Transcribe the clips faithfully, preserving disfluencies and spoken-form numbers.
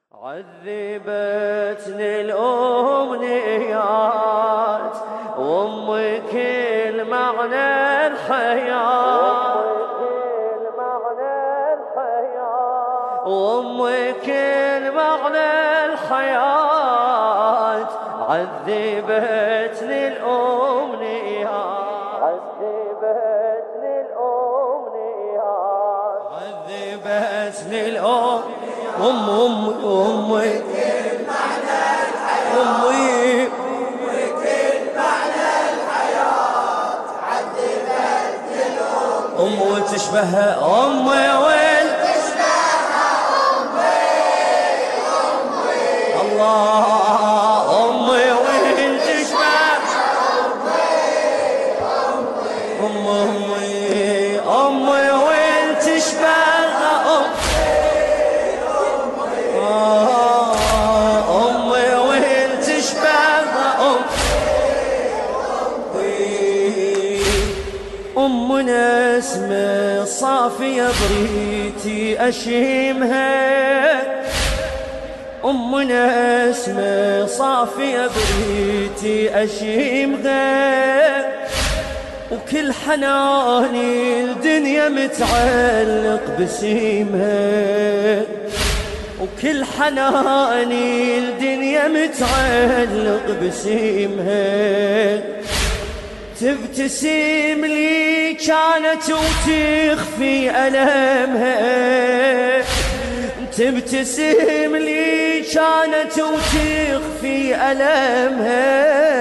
عذبتني الأمنيات وأمي كل معنى الحياة، وأمي كل معنى الحياة. عذبتني الأمنيات، عذبتني الأمنيات، عذبتني الأمنيات. أم أم أمي كل معنى الحياة، أمي أمي كل معنى الحياة. عذبتني الأمنيات، أم وتشبهها أمي وين تشبهها أمي، أمي الله أمي وين تشبهها أمي، أمي أمي وين تشبهها أمي، أمي وين تشبهها أمي. أمنا اسمها صافية بريتي أشمها، أمنا اسمها صافية بريتي أشمها. وكل حناني الدنيا متعلق بسيمها، وكل حناني الدنيا متعلق بسيمها. تبتسم لي كانت وتخفي ألمها، تبتسم لي كانت وتخفي ألمها.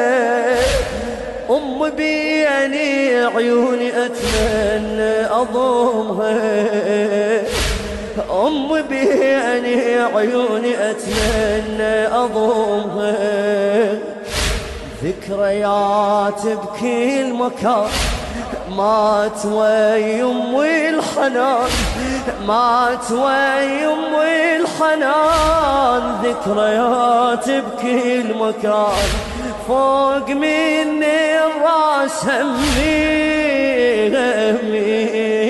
أم بيني عيوني أتمنى أضمها، أم بيني عيوني أتمنى أضمها. ذكريات بكل مكان مات ويا أمي الحنان، مات ويا أمي الحنان. ذكريات بكل مكان فوق مني الراس همي همي.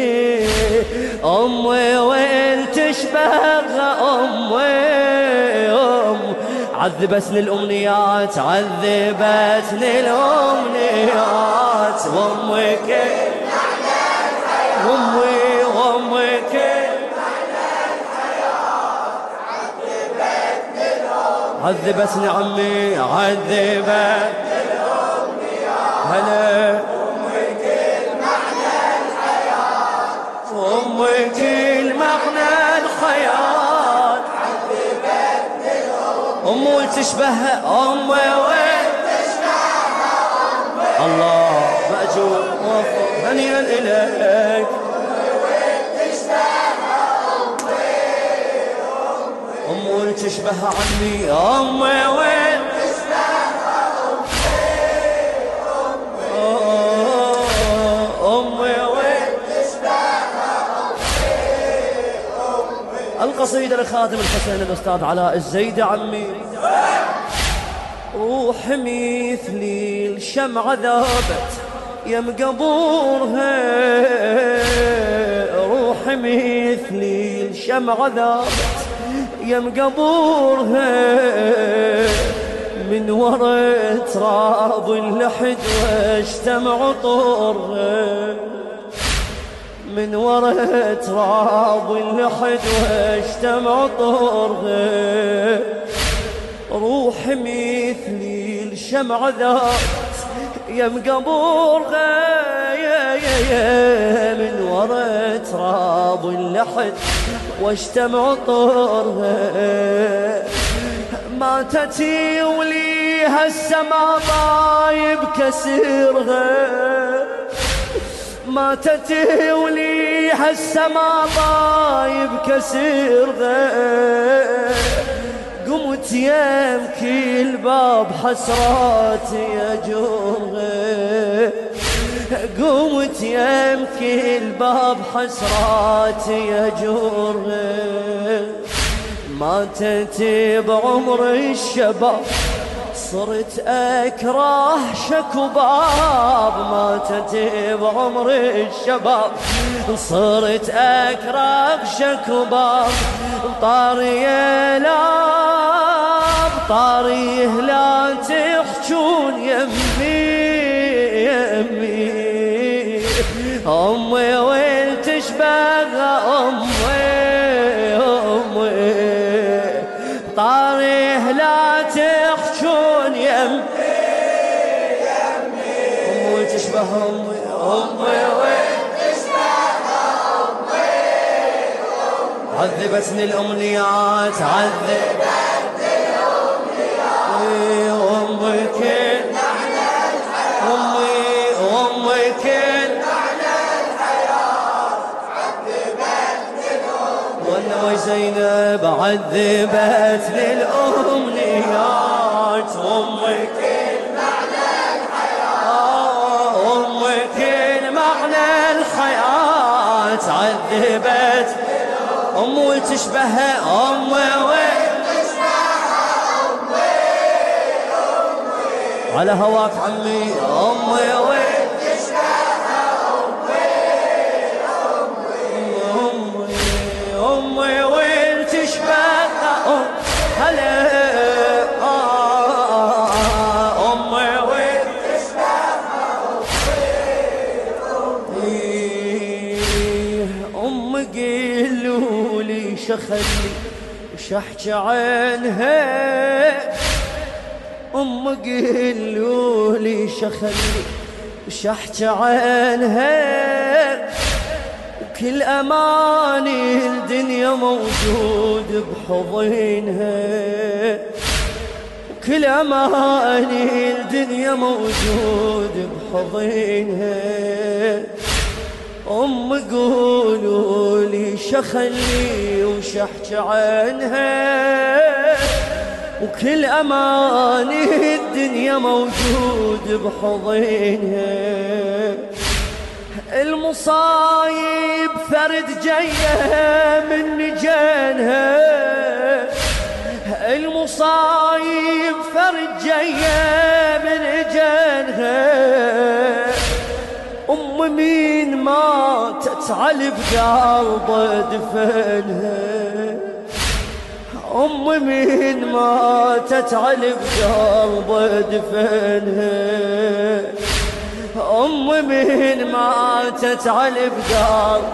أمي وين تشبهها أمي، أم عذبتني الأمنيات، عذبتني الأمنيات. وأمي كل معنى الحياة، أمي وأمي كل معنى الحياة. عذبتني الأمنيات، عذبتني عمي، عذبتني الأمنيات. هلا أمي كل معنى الحياة، أمي كل معنى الحياة. أم تشبهها أمي وين تشبهها أمي، الله مأجور وفق هنيئا إليك. أمي وين تشبهها أمي، أمي أم تشبهها عمي، أمي وين تشبهها أمي، أمي وين تشبهها أمي. القصيدة لخادم الحسين الأستاذ علاء الزيدي عمي. روح مثلي الشمعة ذابت يم قبورها، روح مثلي الشمعة ذابت يم قبورها. من ورا تراب اللحد واشتم عطورها، من ورا تراب اللحد واشتم عطورها. روح مثلي الشمعة ذابت يم قبورها، يا يا يا من ورا تراب اللحد واشتم عطورها. ماتت وليها السما طايب كسرها، ماتت وليها السما طايب كسرها. قمت يم كل باب حسرات يجرها، قمت يم كل باب حسرات يجرها. ماتت بعمر الشباب صرت أكره شكوباب، ماتت بعمر الشباب صرت أكره شكوباب. طاري لا طاريه لا تحجون يمي يمي أمي وين تشبه أمي أمي طاريه لا تحجون يمي يمي أمي تشبه أمي أمي وين عذبتني الأمنيات عذبتني الأمنيات أمي كل معنى الحياة أمي أمي كل معنى الحياة عذبتني الأمنيات وأنا وزينب عذبتني الأمنيات أمي كل معنى الحياة أمي كل معنى الحياة عذبتني أمي تشبهها أمي وين تشبهها أمي أمي على هواك عمي أمي وين تشبهها أمي أمي أمي وين تشبهها أمي هلا أمي وين تشبهها أمي أمي قيلوا شخلي وش احكي عنها أم قيلوا لي شخلي وش احكي عنها وكل أماني الدنيا موجود بحضنها وكل أماني الدنيا موجود بحضنها أم قولوا لي شخلي وش احكي عنها وكل أماني الدنيا موجود بحضنها المصايب فرد جاية من جنها المصايب فرد جاية من جنها أم مين ماتت على بقلب دفنها أم مين ماتت على بقلب دفنها أم مين ماتت على بقلب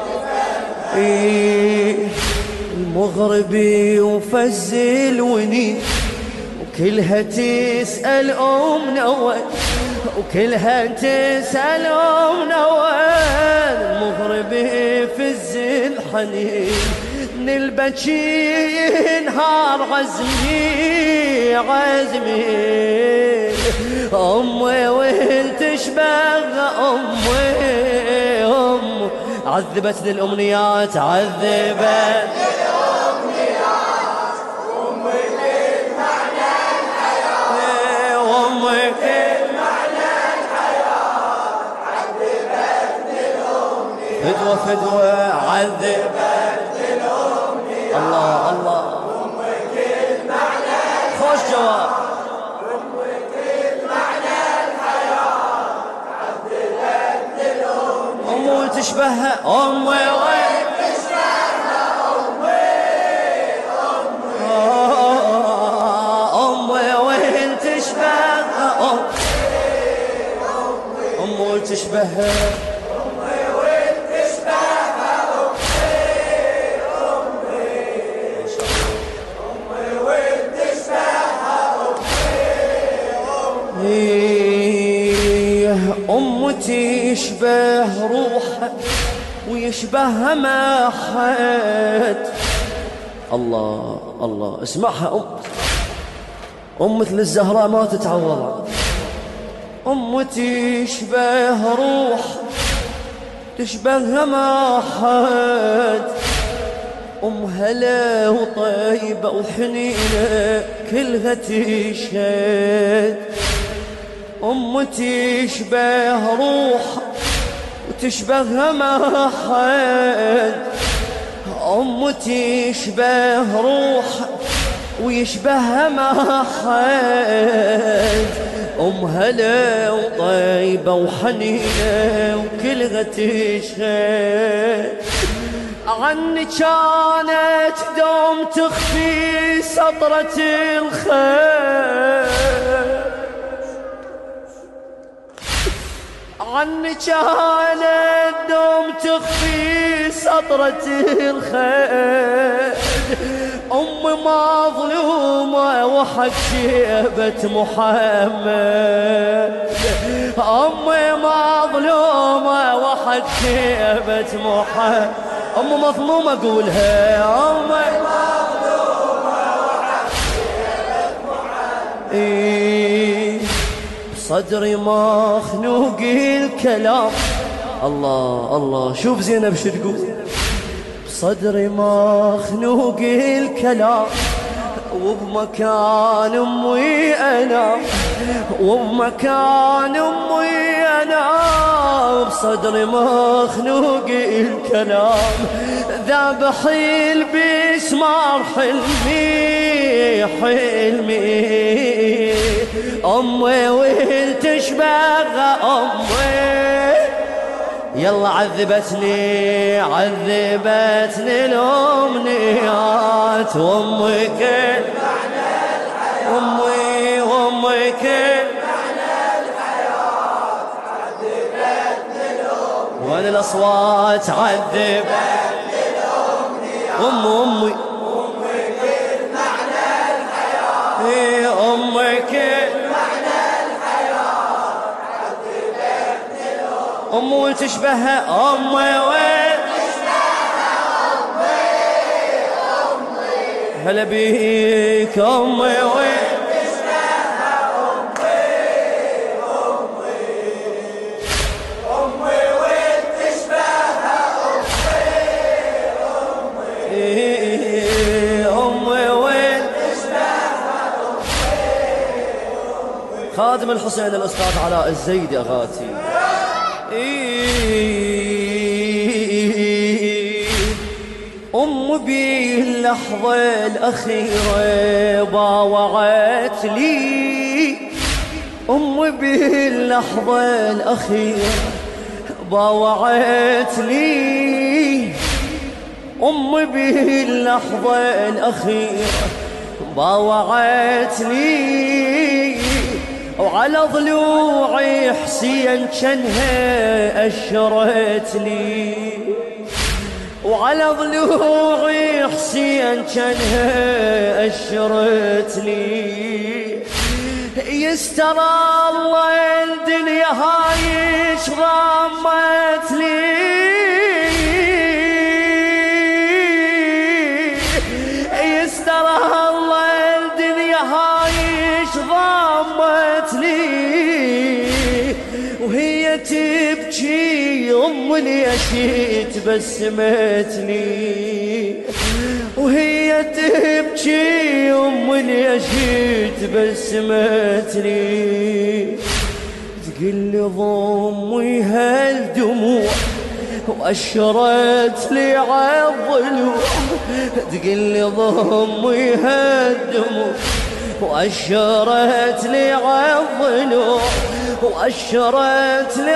دفنها المغربي وفزل ونين وكلها تسأل أمنا وين وكلها تسأل أمنا وين المغربي في الزين حنين من البكي نهار عزمي عزمي أمي وين تشبه أمي أم عذبتني الأمنيات عذبتني الأمنيات أمي كل معنى الحياة أمي كل معنى الحياة عذبتني الأمنيات فدوة فدوة عذبتني الأمنيات الله الله أمي كل معنى خوش جواب أمي كل معنى الحياة عذبتني الأمنيات أمي تشبهها أمي وين تشبهها أمي أمي أمي وين تشبهها أمي أمي تشبهها أمي وين تشبهها أمي أمي وين تشبهها أمي أمي تشبه روحها ويشبهها ما حد الله الله اسمعها أم أم مثل الزهراء ما تتعوض أم تشبه روح تشبهها ما حد أم هلا وطيبة وحنينة كلها تشهد أم تشبه روح وتشبهها ما حد أم تشبه روح ويشبهها ما حد أم هلا وطيبة وحنينة وكلها تشهد عني كانت دوم تخفي سطرة الخير عنك كانت دوم تخفي سطرة الخير أم مظلومة وحق شيبة محمد أم مظلومة وحق شيبة محمد أم مظلومة قولها أم مظلومة وحق شيبة محمد صدري مخنوق الكلام الله الله شوف زينب شو تقول صدري مخنوق الكلام وبمكان امي انا وبمكان امي انا بصدري مخنوق الكلام ذابحي بسمار حلمي حلمي امي والتشبه امي يلا عذبتني عذبتني الأمنيات وأمي كل معنى الحياة أمي وأمي كل معنى الحياة عذبتني الأمنيات وأنا الأصوات عذبتني الأمنيات أم أمي أمي كل معنى الحياة أمي كل أمي وتشبهها أمي وتشبهها أمي أمي هلا بيك أمي وتشبهها أمي أمي أمي وتشبهها أمي أمي وتشبهها أمي خادم الحسين الأستاذ علاء الزيدي أغاتي أم بي اللحظة الأخيرة باوعت لي أم بي اللحظة الأخيرة باوعت لي أم بي اللحظة الأخيرة باوعت لي وعلى ضلوعي حسين كانها أشرت لي وعلى ضلوعي حسين كانها أشرت لي يستر الله الدنيا هاي شرمت لي يستر الله الدنيا هاي شرمت لي وهي تبكي أم ليش تبسمت لي وهي تبكي أم ليش تبسمت لي تقول لي ضمي هالدموع وأشرت لي عالضلوع تقول لي ضمي هالدموع وأشرت لي عالضلوع وأشرت لي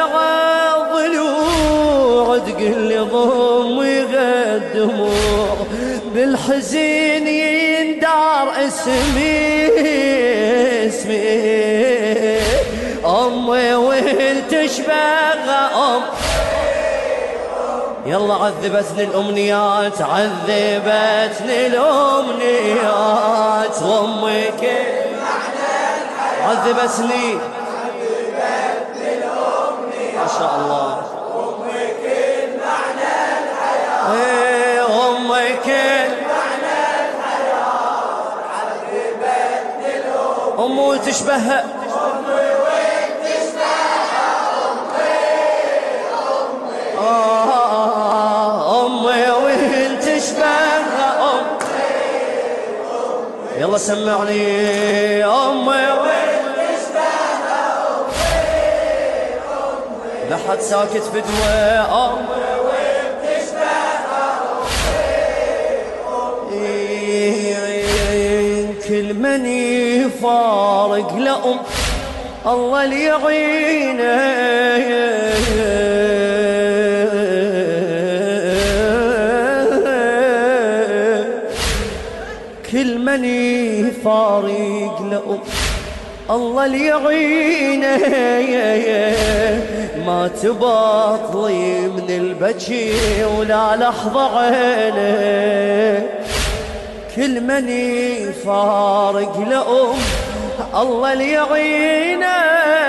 عالضلوع تقول لي ضمي غالدموع بالحزين يندار اسمي اسمي أمي وانت تشبه أم يلا عذبتني الأمنيات عذبتني الأمنيات وأمي كل معنى الحياة عذبتني عذبتني الأمنيات ما شاء الله وأمي كل معنى الحياة ايه وأمي كل معنى الحياة عذبتني الأمنيات أمي تشبهها أمي وين تشبهها أمي أمي أمي وين تشبهها أمي يلا سمعني أمي وين تشبهها أمي لحد ساكت فدوى أمي وين تشبهها أمي كل من يفارق لأم الله ليعينه كل من يفارق لأم الله اللي يعينه ما تبطلي من البكي ولا لحظة عينه. كل من يفارق لأم الله اللي يعينه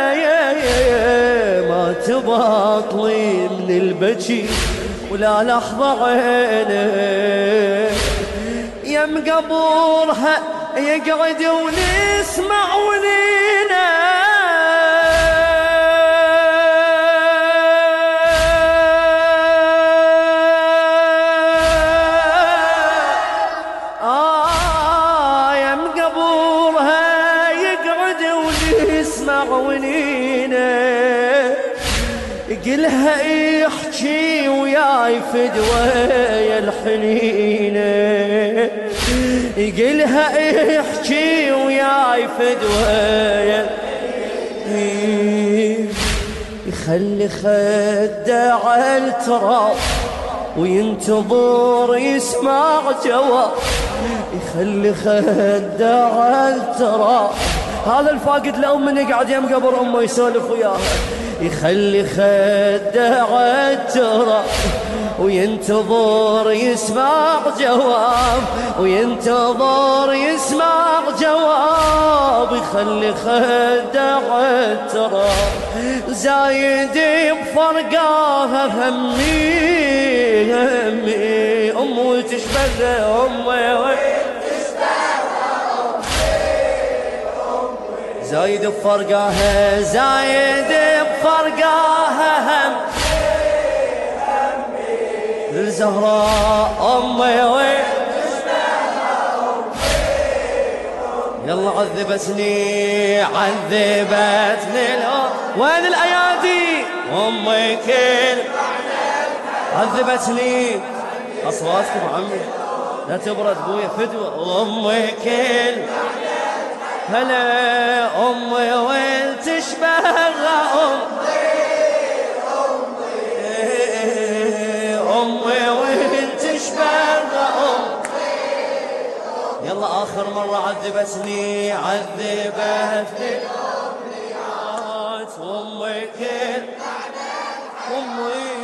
ما تبطلي من البكي ولا لحظة عينه. يم قبورها يقعد ونسمع ونينا آه يم قبورها يقعد ونسمع ونينا قلها يحكي وياي فدوى يا الحنينه يقلها يحكي وياي فدوى يا يخلي خده على التراب وينتظر يسمع جواب. يخلي خده على التراب هذا الفاقد لأم من يقعد يم قبر أمه يسولف وياها. يخلي خده على التراب وينتظر يسمع جواب وينتظر يسمع جواب. يخلي خده على التراب زايد بفرقاها همي همي أمي تشبه أمي زايد بفرقاها زايد بفرقاها هم الزهراء أمي وين يلا عذبتني عذبتني وين الأيادي أمي كل عذبتني أصواتكم عمي لا تبرد بويا فدوة. أمي كل هلا أمي وين تشبه أم أمي وين تشبه أم. يلا آخر مرة عذبتني عذبتني أمي كل أمي